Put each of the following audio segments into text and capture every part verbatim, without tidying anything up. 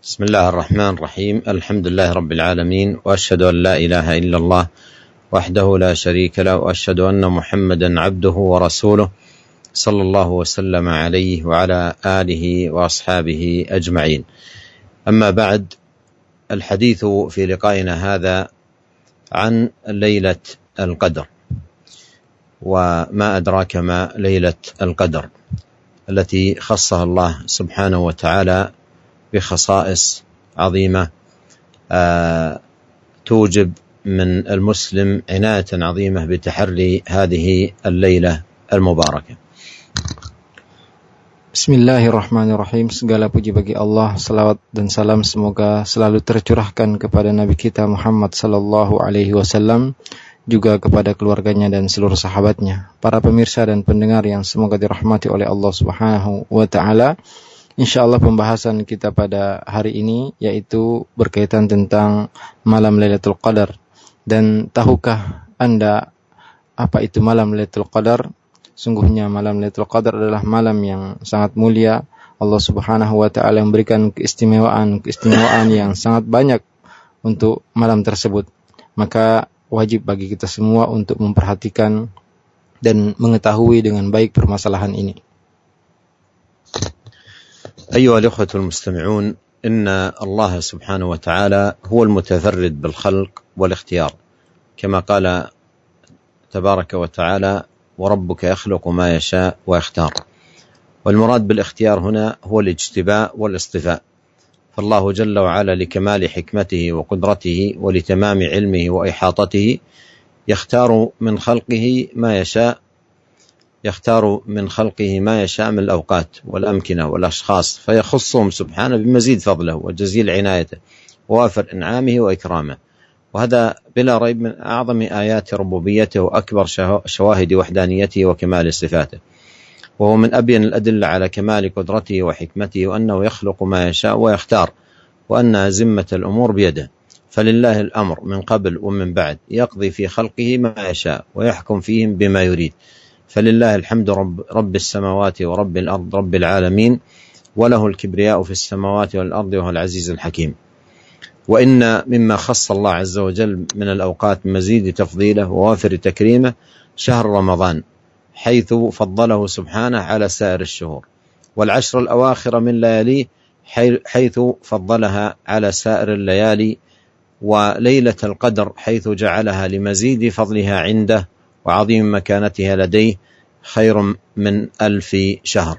بسم الله الرحمن الرحيم. الحمد لله رب العالمين، وأشهد أن لا إله إلا الله وحده لا شريك له، وأشهد أن محمدا عبده ورسوله صلى الله وسلم عليه وعلى آله وأصحابه أجمعين. أما بعد، الحديث في لقائنا هذا عن ليلة القدر، وما أدراك ما ليلة القدر التي خصها الله سبحانه وتعالى بخصائص عظيمة آه توجب من المسلم عناية عظيمة بتحري هذه الليلة المباركة. Bismillahirrahmanirrahim. Segala puji bagi Allah, salawat dan salam semoga selalu tercurahkan kepada Nabi kita Muhammad sallallahu alaihi wasallam, juga kepada keluarganya dan seluruh sahabatnya. Para pemirsa dan pendengar yang semoga dirahmati oleh Allah Subhanahu wa taala. Insyaallah pembahasan kita pada hari ini yaitu berkaitan tentang malam Lailatul Qadar. Dan tahukah Anda apa itu malam Lailatul Qadar? Sungguhnya malam Lailatul Qadar adalah malam yang sangat mulia. Allah Subhanahu wa taala memberikan keistimewaan, keistimewaan yang sangat banyak untuk malam tersebut. Maka wajib bagi kita semua untuk memperhatikan dan mengetahui dengan baik permasalahan ini. أيها الأخوة المستمعون، إن الله سبحانه وتعالى هو المتفرد بالخلق والاختيار، كما قال تبارك وتعالى: وربك يخلق ما يشاء ويختار. والمراد بالاختيار هنا هو الاجتباء والاصطفاء، فالله جل وعلا لكمال حكمته وقدرته ولتمام علمه وإحاطته يختار من خلقه ما يشاء يختار من خلقه ما يشاء من الأوقات والأمكنة والأشخاص، فيخصهم سبحانه بمزيد فضله وجزيل عنايته ووافر إنعامه وإكرامه. وهذا بلا ريب من أعظم آيات ربوبيته وأكبر شواهد وحدانيته وكمال صفاته، وهو من أبين الأدلة على كمال قدرته وحكمته، وأنه يخلق ما يشاء ويختار، وأن ذمة الأمور بيده، فلله الأمر من قبل ومن بعد، يقضي في خلقه ما يشاء ويحكم فيهم بما يريد. فلله الحمد رب, رب السماوات ورب الأرض رب العالمين، وله الكبرياء في السماوات والأرض، وهو العزيز الحكيم. وإن مما خص الله عز وجل من الأوقات مزيد تفضيله ووافر تكريمه شهر رمضان، حيث فضله سبحانه على سائر الشهور، والعشر الأواخر من لياليه حيث فضلها على سائر الليالي، وليلة القدر حيث جعلها لمزيد فضلها عنده وعظيم مكانتها لديه خير من ألف شهر.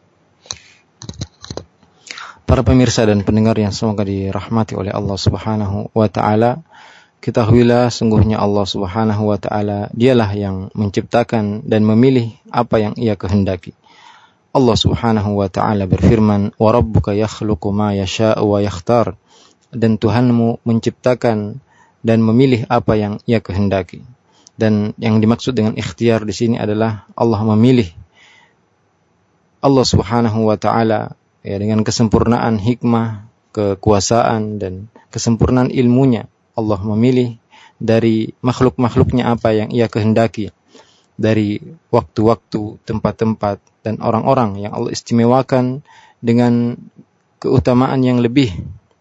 Para pemirsa dan pendengar yang semoga dirahmati oleh Allah Subhanahu wa taala, ketahuilah sungguhnya Allah Subhanahu wa taala dialah yang menciptakan dan memilih apa yang Ia kehendaki. Allah Subhanahu wa taala berfirman, "Wa rabbuka yakhluqu ma yasha'u wa yakhtar." Dan Tuhanmu menciptakan dan memilih apa yang Ia kehendaki. Dan yang dimaksud dengan ikhtiar di sini adalah Allah memilih. Allah Subhanahu wa taala ya, dengan kesempurnaan hikmah, kekuasaan dan kesempurnaan ilmunya, Allah memilih dari makhluk-makhluknya apa yang Ia kehendaki, dari waktu-waktu, tempat-tempat dan orang-orang yang Allah istimewakan dengan keutamaan yang lebih.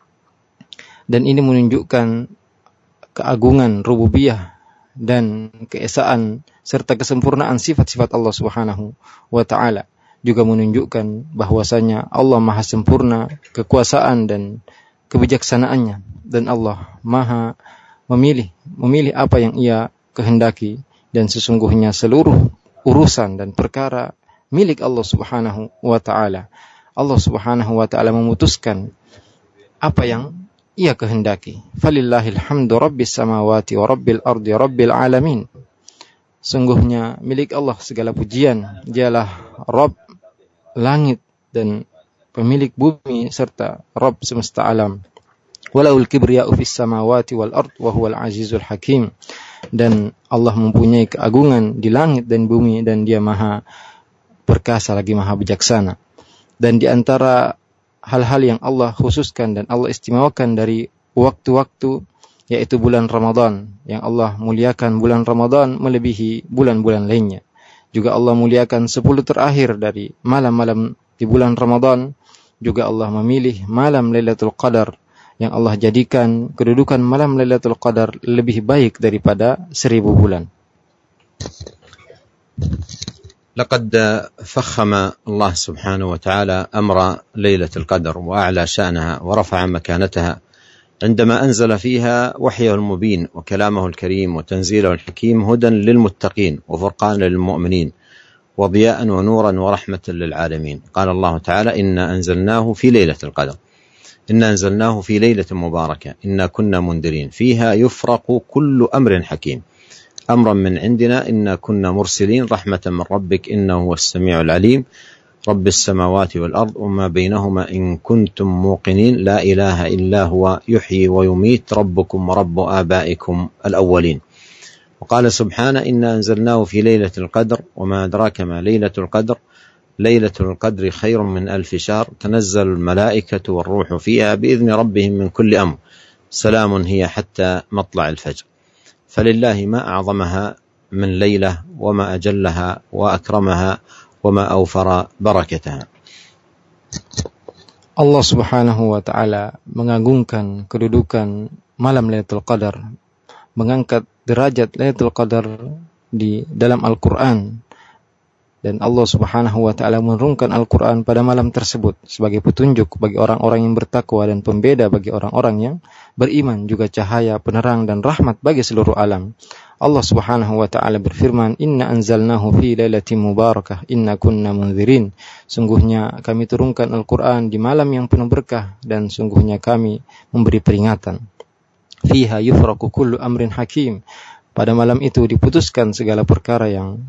Dan ini menunjukkan keagungan rububiyah dan keesaan serta kesempurnaan sifat-sifat Allah Subhanahu wa taala, juga menunjukkan bahwasanya Allah Maha sempurna kekuasaan dan kebijaksanaannya, dan Allah Maha memilih memilih apa yang Ia kehendaki, dan sesungguhnya seluruh urusan dan perkara milik Allah Subhanahu wa taala. Allah Subhanahu wa taala memutuskan apa yang Ia kehendaki. Falillahil hamdu rabbis samawati wa rabbil ardi rabbil alamin. Sungguhnya milik Allah segala pujian. Dialah Rabb langit dan pemilik bumi serta Rabb semesta alam. Walahul kibriya'u fis samawati wal ard wa huwal azizul hakim. Dan Allah mempunyai keagungan di langit dan bumi, dan Dia Maha perkasa lagi Maha bijaksana. Dan di antara hal-hal yang Allah khususkan dan Allah istimewakan dari waktu-waktu, yaitu bulan Ramadan, yang Allah muliakan bulan Ramadan melebihi bulan-bulan lainnya. Juga Allah muliakan sepuluh terakhir dari malam-malam di bulan Ramadan, juga Allah memilih malam Lailatul Qadar yang Allah jadikan kedudukan malam Lailatul Qadar lebih baik daripada seribu bulan. لقد فخم الله سبحانه وتعالى أمر ليلة القدر وأعلى شأنها ورفع مكانتها عندما أنزل فيها وحيه المبين وكلامه الكريم وتنزيله الحكيم هدى للمتقين وفرقان للمؤمنين وضياء ونورا ورحمة للعالمين. قال الله تعالى: إنا أنزلناه في ليلة القدر إنا أنزلناه في ليلة مباركة إنا كنا منذرين فيها يفرق كل أمر حكيم أمرا من عندنا إنا كنا مرسلين رحمة من ربك إنه هو السميع العليم رب السماوات والأرض وما بينهما إن كنتم موقنين لا إله إلا هو يحيي ويميت ربكم ورب آبائكم الأولين. وقال سبحانه: إنا أنزلناه في ليلة القدر وما أدراك ما ليلة القدر ليلة القدر خير من ألف شهر تنزل الملائكة والروح فيها بإذن ربهم من كل أمر سلام هي حتى مطلع الفجر. فلله ما أعظمها من ليلة وما أجلها وأكرمها وما أوفر بركتها. Allah Subhanahu wa taala mengagungkan kedudukan malam Lailatul Qadar, mengangkat derajat Lailatul Qadar di dalam Al-Qur'an, dan Allah Subhanahu wa taala menurunkan Al-Qur'an pada malam tersebut sebagai petunjuk bagi orang-orang yang bertakwa dan pembeda bagi orang-orang yang beriman, juga cahaya, penerang dan rahmat bagi seluruh alam. Allah Subhanahu wa taala berfirman, "Inna anzalnahu fi lailatin mubarakah inna kunna munzirin." Sungguhnya kami turunkan Al-Qur'an di malam yang penuh berkah dan sungguhnya kami memberi peringatan. Fiha yufraqu kullu amrin hakim. Pada malam itu diputuskan segala perkara yang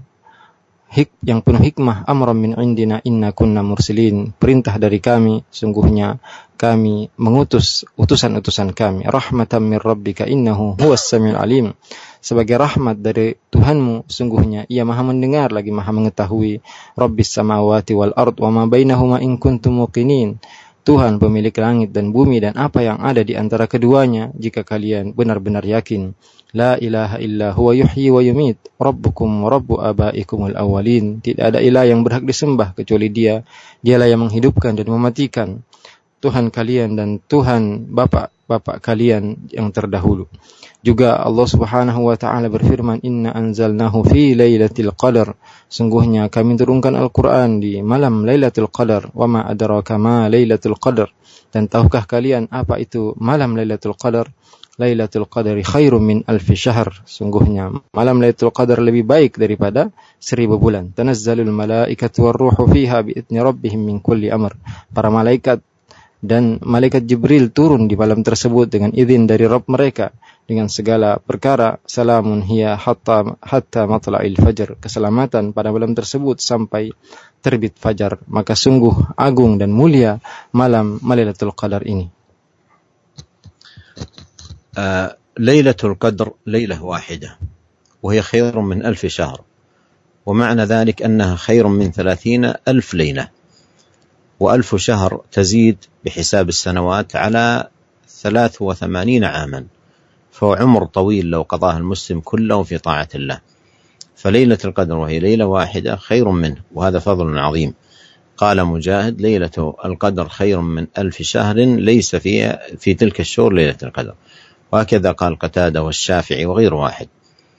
hik yang penuh hikmah. Amran min indina inna kunna mursilin. Perintah dari kami, sungguhnya kami mengutus utusan-utusan kami. Rahmatan min rabbika innahu huwas samiul alim. Sebagai rahmat dari Tuhanmu, sungguhnya Ia Maha mendengar lagi Maha mengetahui. Rabbis samawati wal ard wa ma bainahuma in kuntum muqinin. Tuhan pemilik langit dan bumi dan apa yang ada di antara keduanya jika kalian benar-benar yakin. La ilaha illa huwa yuhyi wa yumit. Rabbukum wa rabbu abaikumul awwalin. Tidak ada ilah yang berhak disembah kecuali Dia. Dialah yang menghidupkan dan mematikan. Tuhan kalian dan Tuhan bapak-bapak kalian yang terdahulu. Juga Allah Subhanahu wa taala berfirman, "Inna anzalnahu fi lailatul qadar." Sungguhnya kami turunkan Al-Qur'an di malam Lailatul Qadar. Wa ma adraka ma Lailatul Qadar. Dan tahukah kalian apa itu malam Lailatul Qadar? Lailatul Qadari khairum min alfi syahr. Sungguhnya malam Lailatul Qadar lebih baik daripada seribu bulan. Tanazzalul malaikatu warruhu fiha bi'izni rabbihim min kulli amr. Para malaikat dan malaikat Jibril turun di malam tersebut dengan izin dari Rabb mereka dengan segala perkara. Salamun hiya hatta hatta matla'il fajr. Keselamatan pada malam tersebut sampai terbit fajar. Maka sungguh agung dan mulia malam Lailatul Qadar ini. Uh, Lailatul Qadr ليلة واحدة وهي خير من ألف شهر ومعنى ذلك أنها خير من ثلاثين ألف ليلة وألف شهر تزيد بحساب السنوات على ثلاث وثمانين عاما فهو عمر طويل لو قضاه المسلم كله في طاعة الله. فليلة القدر وهي ليلة واحدة خير منه وهذا فضل عظيم. قال مجاهد: ليلة القدر خير من ألف شهر ليس فيها في تلك الشهور ليلة القدر. وهكذا قال قتادة والشافعي وغير واحد.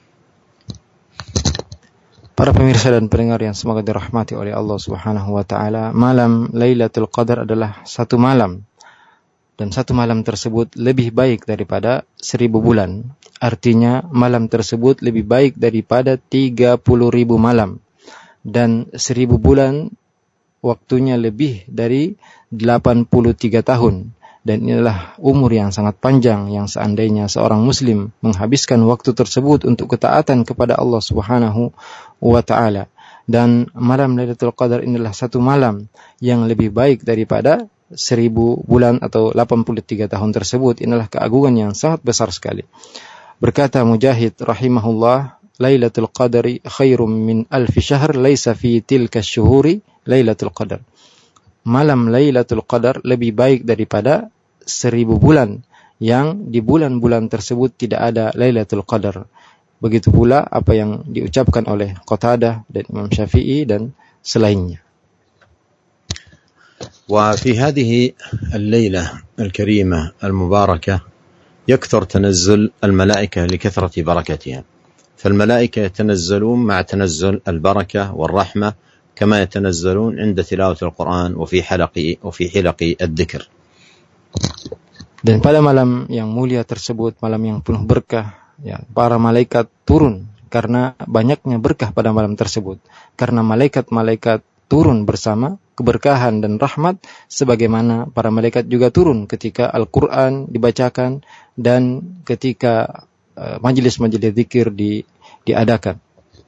Para pemirsa dan pendengar yang semoga dirahmati oleh Allah Subhanahu wa taala, malam Lailatul Qadar adalah satu malam, dan satu malam tersebut lebih baik daripada seribu bulan. Artinya malam tersebut lebih baik daripada tiga puluh ribu malam, dan seribu bulan waktunya lebih dari delapan puluh tiga tahun. Dan inilah umur yang sangat panjang yang seandainya seorang muslim menghabiskan waktu tersebut untuk ketaatan kepada Allah Subhanahu wa taala. Dan malam Lailatul Qadar inilah satu malam yang lebih baik daripada seribu bulan atau delapan puluh tiga tahun tersebut. Inilah keagungan yang sangat besar sekali. Berkata Mujahid rahimahullah, Lailatul Qadari khairum min alfi syahr laisa fi tilka syuhuri Lailatul Qadar. Malam Lailatul Qadar lebih baik daripada seribu bulan yang di bulan-bulan tersebut tidak ada Lailatul Qadar. Begitu pula apa yang diucapkan oleh Qatadah dan Imam Syafi'i dan selainnya. وفي هذه الليلة الكريمة المباركة يكثر تنزل الملائكة لكثرة بركتها، فالملائكة يتنزلون مع تنزل البركة والرحمة كما يتنزلون عند تلاوة القرآن وفي حلق وفي حلق الذكر. Dan pada malam yang mulia tersebut, malam yang penuh berkah, ya, para malaikat turun karena banyaknya berkah pada malam tersebut. Karena malaikat-malaikat turun bersama keberkahan dan rahmat, sebagaimana para malaikat juga turun ketika Al-Quran dibacakan dan ketika uh, majelis-majelis zikir di, diadakan.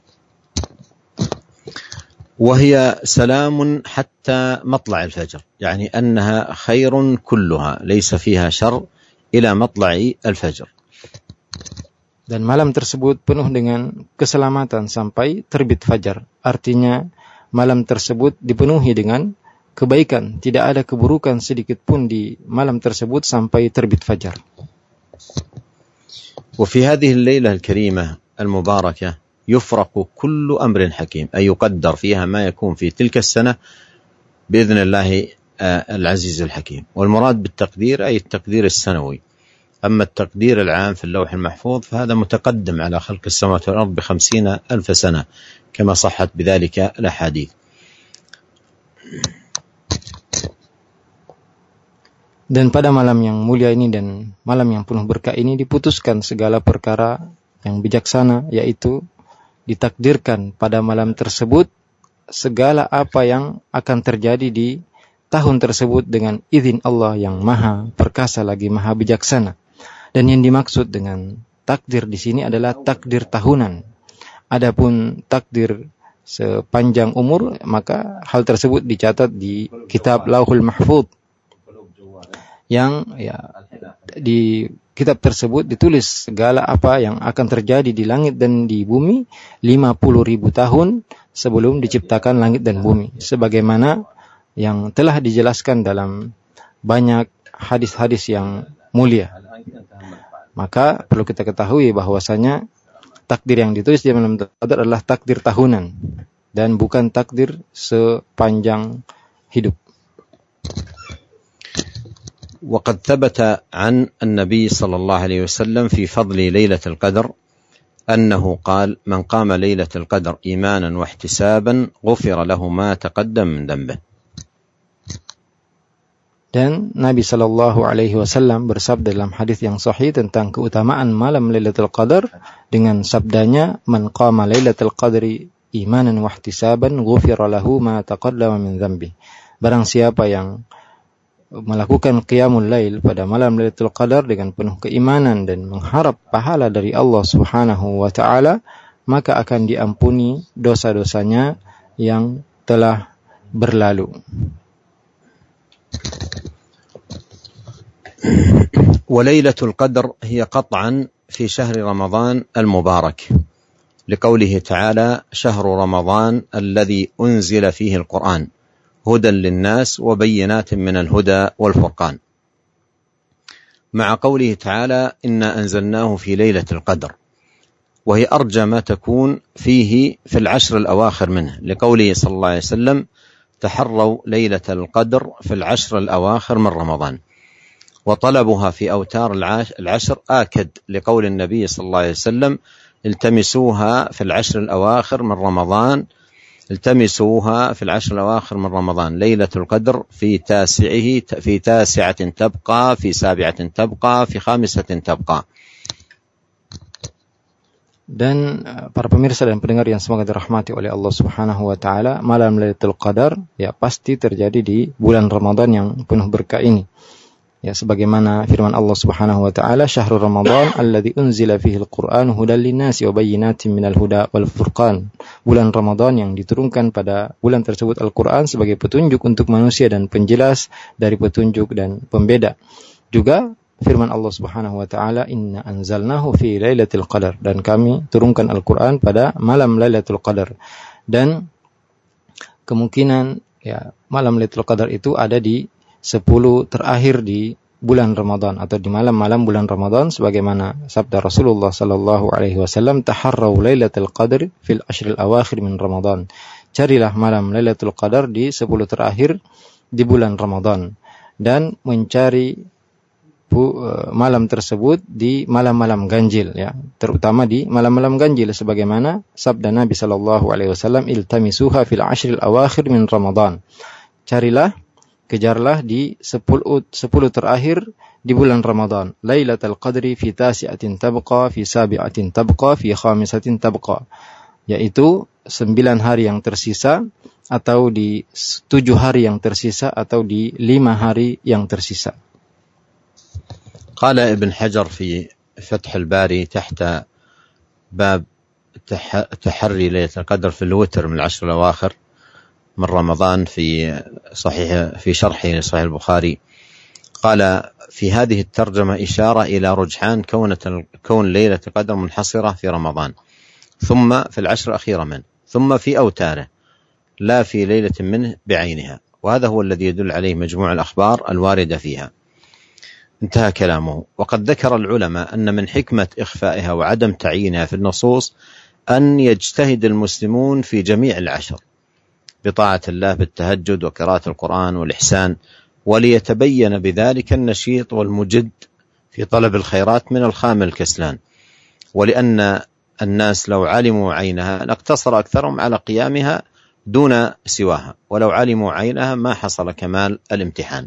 وهي سلام حتى مطلع الفجر، يعني أنها خير كلها ليس فيها شر إلى مطلع الفجر. Dan malam tersebut penuh dengan keselamatan sampai terbit fajar. Artinya malam tersebut dipenuhi dengan kebaikan, tidak ada keburukan sedikit pun di malam tersebut sampai terbit fajar. وفي هذه الليلة الكريمة المباركة يفرق كل أمر حكيم، أي يقدر فيها ما يكون في تلك السنة بإذن الله العزيز الحكيم. والمراد بالتقدير أي التقدير السنوي، أما التقدير العام في اللوح المحفوظ فهذا متقدم على خلق السماوات والأرض بخمسين ألف سنة كما صحت بذلك الأحاديث. Dan pada malam yang mulia ini dan malam yang penuh berkah ini diputuskan segala perkara yang bijaksana, yaitu ditakdirkan pada malam tersebut segala apa yang akan terjadi di tahun tersebut dengan izin Allah yang maha perkasa lagi maha bijaksana. Dan yang dimaksud dengan takdir di sini adalah takdir tahunan. Adapun takdir sepanjang umur, maka hal tersebut dicatat di kitab Lauhul Mahfuz, yang ya, di kitab tersebut ditulis segala apa yang akan terjadi di langit dan di bumi lima puluh ribu tahun sebelum diciptakan langit dan bumi, sebagaimana yang telah dijelaskan dalam banyak hadis-hadis yang mulia. Maka perlu kita ketahui bahwasanya takdir yang ditulis di malam Qadar adalah takdir tahunan dan bukan takdir sepanjang hidup. وقد ثبت عن النبي صلى الله عليه وسلم في فضل ليلة القدر أنه قال: من قام ليلة القدر إيمانا واحتسابا غفر له ما تقدم من ذنبه. Dan Nabi Shallallahu Alaihi Wasallam bersabda dalam hadis yang sahih tentang keutamaan malam Lailatul Qadar dengan sabdanya: "Man qama Lailatul Qadri imanan wahtisaban ghufira lahu ma taqaddama min dzambi." Barang siapa yang melakukan qiyamul lail pada malam Lailatul Qadar dengan penuh keimanan dan mengharap pahala dari Allah Subhanahu wa taala, maka akan diampuni dosa-dosanya yang telah berlalu. وليلة القدر هي قطعا في شهر رمضان المبارك، لقوله تعالى: شهر رمضان الذي أنزل فيه القرآن هدى للناس وبينات من الهدى والفرقان، مع قوله تعالى: إنا أنزلناه في ليلة القدر، وهي أرجى ما تكون فيه في العشر الأواخر منه، لقوله صلى الله عليه وسلم: تحروا ليلة القدر في العشر الأواخر من رمضان، وطلبها في أوتار العشر آكد، لقول النبي صلى الله عليه وسلم: التمسوها في العشر الأواخر من رمضان التمسوها في العشر الأواخر من رمضان ليلة القدر في تاسعه في تاسعة تبقى في سابعة تبقى في خامسة تبقى. Dan para pemirsa dan pendengar yang semoga dirahmati oleh Allah Subhanahu wa taala, malam Lailatul Qadar ya pasti terjadi di bulan Ramadan yang penuh berkah ini. Ya, sebagaimana firman Allah Subhanahu wa taala, "Syahrul Ramadan alladzi unzila fihi al-Qur'an hudan lin-nasi wa bayyinatin minal huda wal furqan." Bulan Ramadan yang diturunkan pada bulan tersebut Al-Qur'an sebagai petunjuk untuk manusia dan penjelas dari petunjuk dan pembeda. Juga firman Allah Subhanahu wa taala, "Inna anzalnahu fi lailatul qadar." Dan kami turunkan Al-Qur'an pada malam Lailatul Qadar. Dan kemungkinan ya malam Lailatul Qadar itu ada di sepuluh terakhir di bulan Ramadan atau di malam-malam bulan Ramadan, sebagaimana sabda Rasulullah sallallahu alaihi wasallam, "Taharraw lailatul qadr fil ashril awakhir min Ramadan." Carilah malam Lailatul Qadar di sepuluh terakhir di bulan Ramadan dan mencari malam tersebut di malam-malam ganjil, ya, terutama di malam-malam ganjil sebagaimana sabda Nabi sallallahu alaihi wasallam, iltamisuha fil ashril awakhir min Ramadan. Carilah, kejarlah di sepuluh sepuluh terakhir di bulan Ramadan. Lailatul qadri fi tasi'atin tabqa fi sabi'atin tabqa fi khamisatin tabqa. Yaitu sembilan hari yang tersisa, atau di tujuh hari yang tersisa, atau di lima hari yang tersisa. قال ابن حجر في فتح الباري تحت باب تحري ليلة القدر في الوتر من العشر الأواخر من رمضان في صحيح في شرحه لصحيح البخاري، قال في هذه الترجمة إشارة إلى رجحان كونة كون ليلة القدر منحصرة في رمضان ثم في العشر الأخيرة منه ثم في أوتاره لا في ليلة منه بعينها، وهذا هو الذي يدل عليه مجموع الأخبار الواردة فيها. انتهى كلامه. وقد ذكر العلماء أن من حكمة إخفائها وعدم تعيينها في النصوص أن يجتهد المسلمون في جميع العشر بطاعة الله بالتهجد وقراءة القرآن والإحسان، وليتبين بذلك النشيط والمجد في طلب الخيرات من الخامل الكسلان، ولأن الناس لو علموا عينها لاقتصر أكثرهم على قيامها دون سواها، ولو علموا عينها ما حصل كمال الامتحان.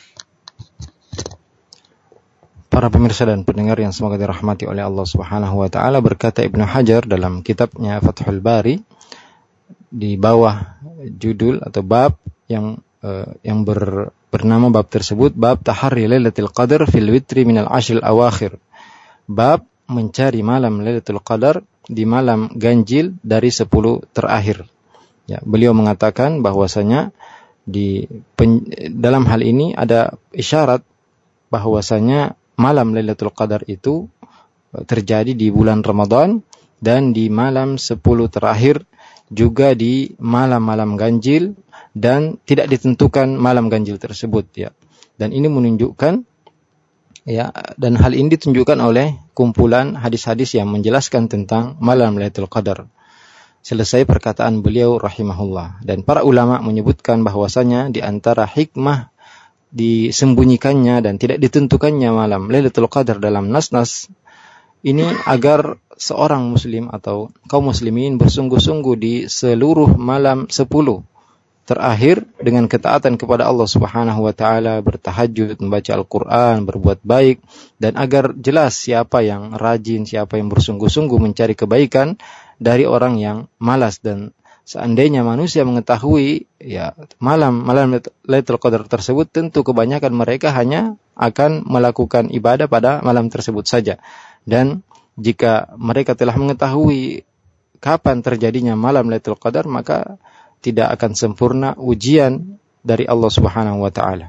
Para pemirsa dan pendengar yang semoga dirahmati oleh Allah Subhanahu wa taala, berkata Ibnu Hajar dalam kitabnya Fathul Bari di bawah judul atau bab yang uh, yang ber, bernama bab tersebut, bab tahari Lailatul Qadar fil witri minal ashril awakhir. Bab mencari malam Lailatul Qadar di malam ganjil dari sepuluh terakhir. Ya, beliau mengatakan bahwasanya di pen, dalam hal ini ada isyarat bahwasanya malam Lailatul Qadar itu terjadi di bulan Ramadan dan di malam sepuluh terakhir, juga di malam-malam ganjil, dan tidak ditentukan malam ganjil tersebut, ya. Dan ini menunjukkan, ya, dan hal ini ditunjukkan oleh kumpulan hadis-hadis yang menjelaskan tentang malam Lailatul Qadar. Selesai perkataan beliau rahimahullah. Dan para ulama menyebutkan bahwasanya di antara hikmah disembunyikannya dan tidak ditentukannya malam Lailatul Qadar dalam nas-nas ini agar seorang muslim atau kaum muslimin bersungguh-sungguh di seluruh malam sepuluh terakhir dengan ketaatan kepada Allah Subhanahu wa taala, bertahajud, membaca Al-Qur'an, berbuat baik, dan agar jelas siapa yang rajin, siapa yang bersungguh-sungguh mencari kebaikan dari orang yang malas. Dan seandainya manusia mengetahui, ya, malam malam Lailatul Qadar tersebut, tentu kebanyakan mereka hanya akan melakukan ibadah pada malam tersebut saja. Dan jika mereka telah mengetahui kapan terjadinya malam Lailatul Qadar, maka tidak akan sempurna ujian dari Allah Subhanahu wa taala.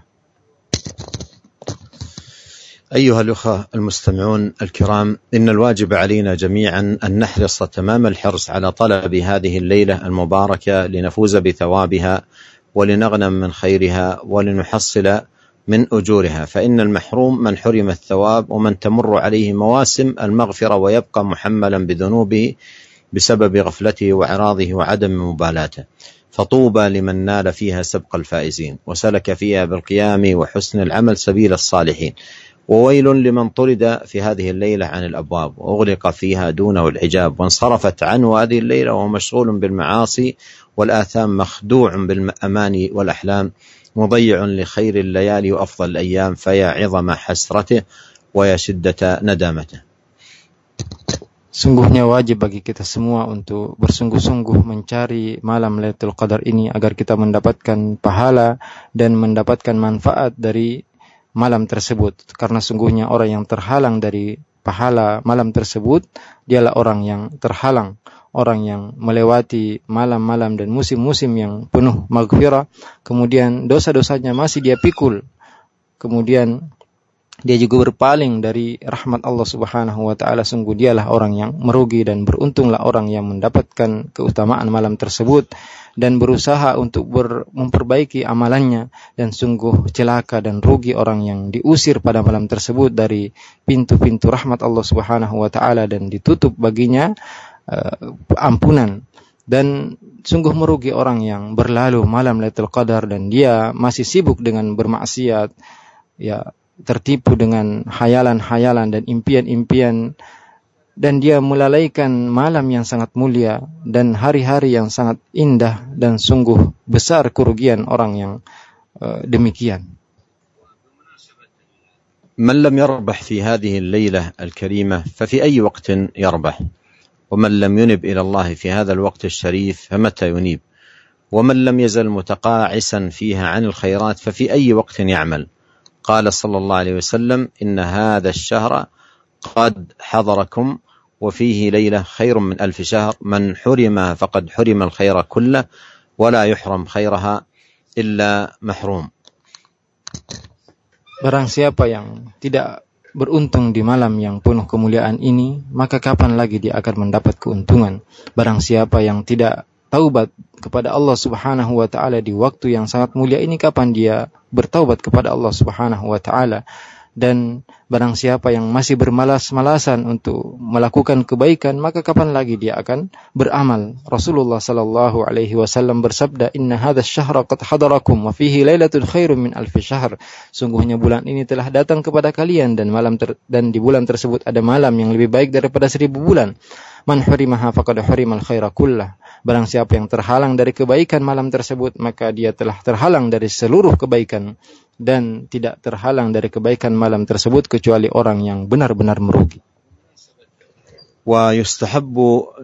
أيها الأخوة المستمعون الكرام، إن الواجب علينا جميعا أن نحرص تمام الحرص على طلب هذه الليلة المباركة لنفوز بثوابها ولنغنم من خيرها ولنحصل من أجورها، فإن المحروم من حرم الثواب ومن تمر عليه مواسم المغفرة ويبقى محملا بذنوبه بسبب غفلته وإعراضه وعدم مبالاته، فطوبى لمن نال فيها سبق الفائزين وسلك فيها بالقيام وحسن العمل سبيل الصالحين، وويل لمن طرد في هذه الليلة عن الأبواب وأغلق فيها دونه الحجاب وانصرفت عنه هذه الليلة وهو مشغول بالمعاصي والآثام، مخدوع بالأماني والأحلام، مضيع لخير الليالي وأفضل الأيام، فيا عظم حسرته ويا شدة ندامته. Sungguhnya wajib bagi kita semua untuk bersungguh-sungguh mencari malam Lailatul Qadar ini agar kita mendapatkan pahala dan mendapatkan manfaat dari malam tersebut. Karena sungguhnya orang yang terhalang dari pahala malam tersebut, dialah orang yang terhalang, orang yang melewati malam-malam dan musim-musim yang penuh maghfirah, kemudian dosa-dosanya masih dia pikul, kemudian dia juga berpaling dari rahmat Allah Subhanahu wa taala. Sungguh dialah orang yang merugi, dan beruntunglah orang yang mendapatkan keutamaan malam tersebut dan berusaha untuk ber, memperbaiki amalannya, dan sungguh celaka dan rugi orang yang diusir pada malam tersebut dari pintu-pintu rahmat Allah Subhanahu wa taala dan ditutup baginya uh, ampunan. Dan sungguh merugi orang yang berlalu malam Lailatul Qadar dan dia masih sibuk dengan bermaksiat, ya, tertipu dengan hayalan-hayalan dan impian-impian, dan dia melalaikan malam yang sangat mulia dan hari-hari yang sangat indah, dan sungguh besar kerugian orang yang uh, demikian. من لم يربح في هذه الليلة الكريمة ففي أي وقت يربح؟ ومن لم ينب إلى الله في هذا الوقت الشريف فمتى ينيب؟ ومن لم يزل متقاعسا فيها عن الخيرات ففي أي وقت يعمل؟ قال صلى الله عليه وسلم: إن هذا الشهر قد حضركم وفيه ليلة خير من ألف شهر، من حرمها فقد حرم الخير كله ولا يحرم خيرها إلا محروم. Barang siapa yang tidak beruntung di malam yang penuh kemuliaan ini, maka kapan lagi dia akan mendapat keuntungan? Barang siapa yang tidak taubat kepada Allah Subhanahu wa taala di waktu yang sangat mulia ini, kapan dia bertaubat kepada Allah Subhanahu wa taala? Dan barang siapa yang masih bermalas-malasan untuk melakukan kebaikan, maka kapan lagi dia akan beramal? Rasulullah sallallahu alaihi wasallam bersabda, "Inna hadzal syahra qad hadarakum wa fihi lailatul khairum min alfi syahr." Sungguhnya bulan ini telah datang kepada kalian, dan malam ter- dan di bulan tersebut ada malam yang lebih baik daripada seribu bulan. Man hurimaha faqad hurimal khaira kullah. Barang siapa yang terhalang dari kebaikan malam tersebut, maka dia telah terhalang dari seluruh kebaikan, dan tidak terhalang dari kebaikan malam tersebut kecuali orang yang benar-benar merugi. ويستحب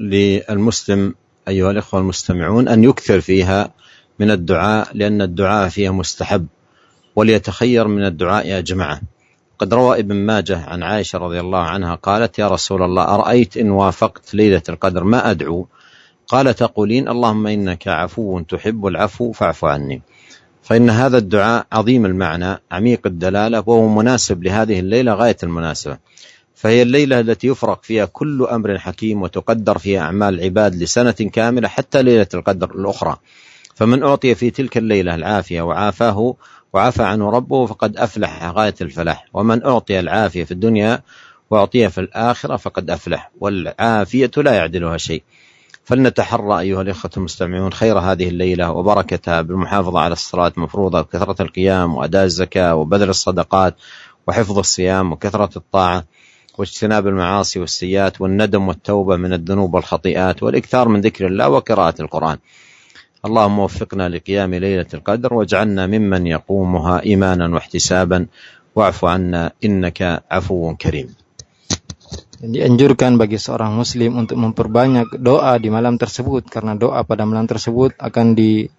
للمسلم أيها الإخوة المستمعون أن يكثر فيها من الدعاء، لأن الدعاء فيها مستحب، وليتخير من الدعاء يا جماعة. قد روى ابن ماجه عن عائشة رضي الله عنها قالت: يا رسول الله، أرأيت إن وافقت ليلة القدر ما أدعو؟ قال: تقولين اللهم إنك عفو تحب العفو فاعف عني. فإن هذا الدعاء عظيم المعنى عميق الدلالة، وهو مناسب لهذه الليلة غاية المناسبة، فهي الليلة التي يفرق فيها كل أمر حكيم وتقدر فيها أعمال العباد لسنة كاملة حتى ليلة القدر الأخرى. فمن أعطي في تلك الليلة العافية وعافاه وعفى عنه ربه فقد أفلح غاية الفلاح، ومن أعطي العافية في الدنيا وأعطي في الآخرة فقد أفلح، والعافية لا يعدلها شيء. فلنتحرى أيها الإخوة المستمعون خير هذه الليلة وبركتها بالمحافظة على الصلاة المفروضة وكثرة القيام وأداء الزكاة وبذل الصدقات وحفظ الصيام وكثرة الطاعة واجتناب المعاصي والسيئات والندم والتوبة من الذنوب والخطيئات والإكثار من ذكر الله وقراءة القرآن. اللهم وفقنا لقيام ليلة القدر واجعلنا ممن يقومها إيمانا واحتسابا واعف عنا إنك عفو كريم. Dianjurkan bagi seorang muslim untuk memperbanyak doa di malam tersebut, karena doa pada malam tersebut akan di,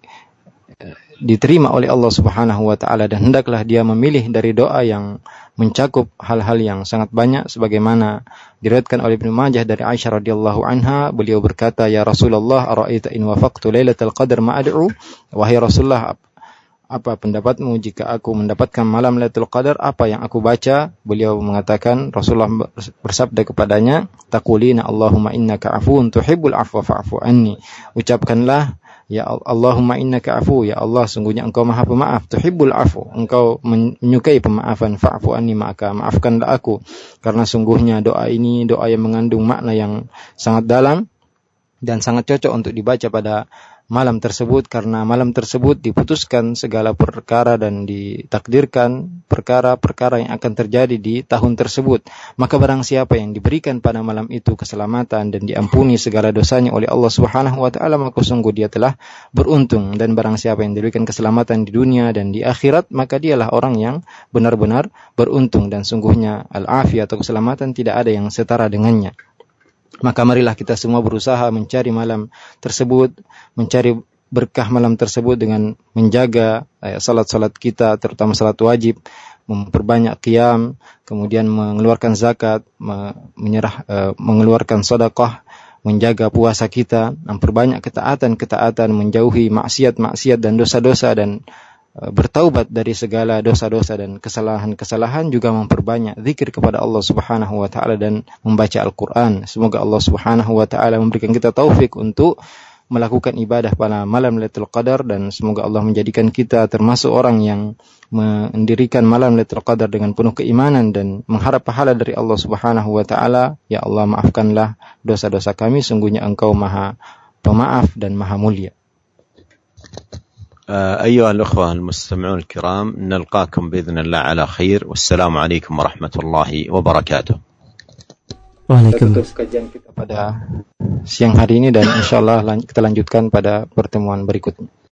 diterima oleh Allah Subhanahu wa taala, dan hendaklah dia memilih dari doa yang mencakup hal-hal yang sangat banyak, sebagaimana diriwayatkan oleh Ibnu Majah dari Aisyah radhiyallahu anha, beliau berkata, "Ya Rasulullah, ara'aita in wafaqtu lailatul qadar ma ad'u?" Wahai Rasulullah, apa pendapatmu jika aku mendapatkan malam Lailatul Qadar, apa yang aku baca? Beliau mengatakan, Rasulullah bersabda kepadanya, "Taqulina Allahumma innaka afuwun tuhibbul afwa fa'fu anni." Ucapkanlah, ya Allahumma innaka afu, ya Allah sungguhnya engkau maha pemaaf, tuhibbul afu, engkau menyukai pemaafan, fa'fu anni, maka maafkanlah aku. Karena sungguhnya doa ini doa yang mengandung makna yang sangat dalam dan sangat cocok untuk dibaca pada malam tersebut, karena malam tersebut diputuskan segala perkara dan ditakdirkan perkara-perkara yang akan terjadi di tahun tersebut. Maka barang siapa yang diberikan pada malam itu keselamatan dan diampuni segala dosanya oleh Allah Subhanahu wa taala, maka sungguh dia telah beruntung. Dan barang siapa yang diberikan keselamatan di dunia dan di akhirat, maka dialah orang yang benar-benar beruntung. Dan sungguhnya al-afiyah atau keselamatan tidak ada yang setara dengannya. Maka marilah kita semua berusaha mencari malam tersebut, mencari berkah malam tersebut dengan menjaga eh, salat-salat kita, terutama salat wajib, memperbanyak qiyam, kemudian mengeluarkan zakat, menyerah, eh, mengeluarkan sedekah, menjaga puasa kita, memperbanyak ketaatan-ketaatan, menjauhi maksiat-maksiat dan dosa-dosa, dan bertaubat dari segala dosa-dosa dan kesalahan-kesalahan, juga memperbanyak zikir kepada Allah Subhanahu wa taala dan membaca Al-Qur'an. Semoga Allah Subhanahu wa taala memberikan kita taufik untuk melakukan ibadah pada malam Lailatul Qadar, dan semoga Allah menjadikan kita termasuk orang yang mendirikan malam Lailatul Qadar dengan penuh keimanan dan mengharap pahala dari Allah Subhanahu wa taala. Ya Allah, maafkanlah dosa-dosa kami, sungguhnya Engkau Maha pemaaf dan maha mulia. أيها الأخوة المستمعون الكرام، نلقاكم بإذن الله على خير، والسلام عليكم ورحمة الله وبركاته. Waalaikumsalam. Pada siang hari ini, dan insya Allah kita lanjutkan pada pertemuan berikutnya.